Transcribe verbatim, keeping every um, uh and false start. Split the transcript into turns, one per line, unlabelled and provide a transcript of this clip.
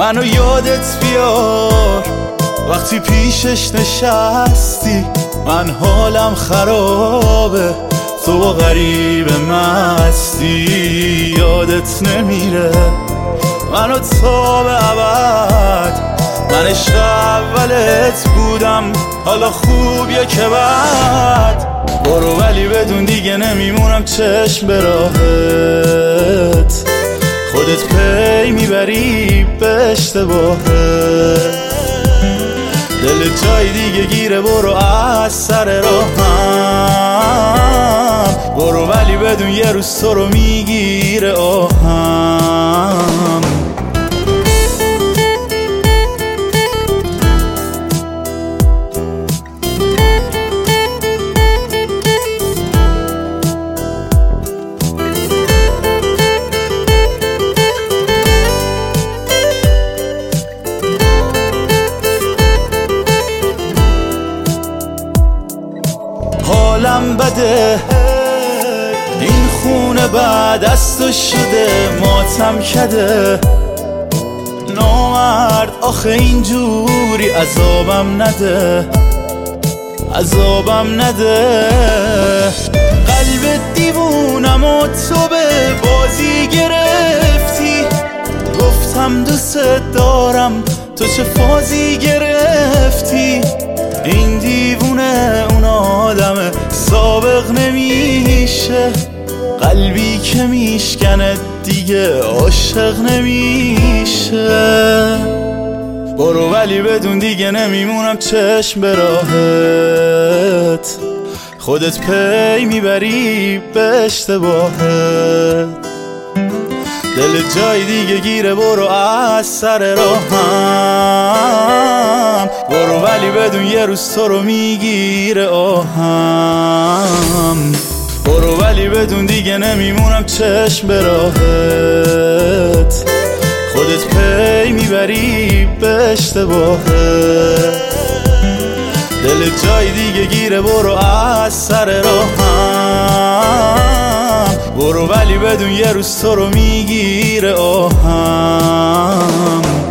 منو یادت بیار وقتی پیشش نشستی. من حالم خرابه تو با غریب مستی. یادت نمیره منو تا به ابد، من عشق اولت بودم حالا خوبیه که بعد. برو ولی بدون دیگه نمیمونم چشم به راهت، خودت پی میبری به اشتباهت. دل جای دیگه گیره برو از سر راهم. برو ولی بدون یه روز تو رو میگیره آهم. حالم بده این خونه بعد از تو شده ماتم کده. نامرد آخه اینجوری عذابم نده، عذابم نده. قلب دیوونم و تو به بازی گرفتی. گفتم دوست دارم تو چه فازی گرفتی. این دیوونه اون آدم سابق نمیشه، قلبی که میشکنه دیگه عاشق نمیشه. برو ولی بدون دیگه نمیمونم چشم به راهت، خودت پی میبری به اشتباهت. دل جای دیگه گیره برو از سر راهم. برو ولی بدون یه روز تو رو میگیره آهم. برو ولی بدون دیگه نمیمونم چشم به راهت، خودت پی میبری به اشتباهت. دل جای دیگه گیره برو از سر راهم. برو ولی بدون یه روز تو رو میگیره آهم.